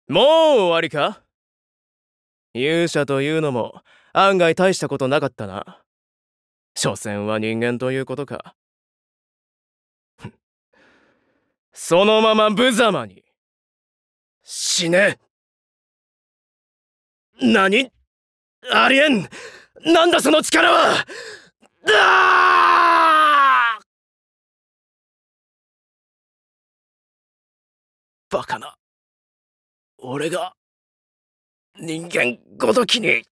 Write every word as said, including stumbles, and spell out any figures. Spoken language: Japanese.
もう終わりか？勇者というのも案外大したことなかったな。所詮は人間ということか。そのまま無様に死ね。何？ありえん。なんだその力は。あーバカな俺が人間ごときに。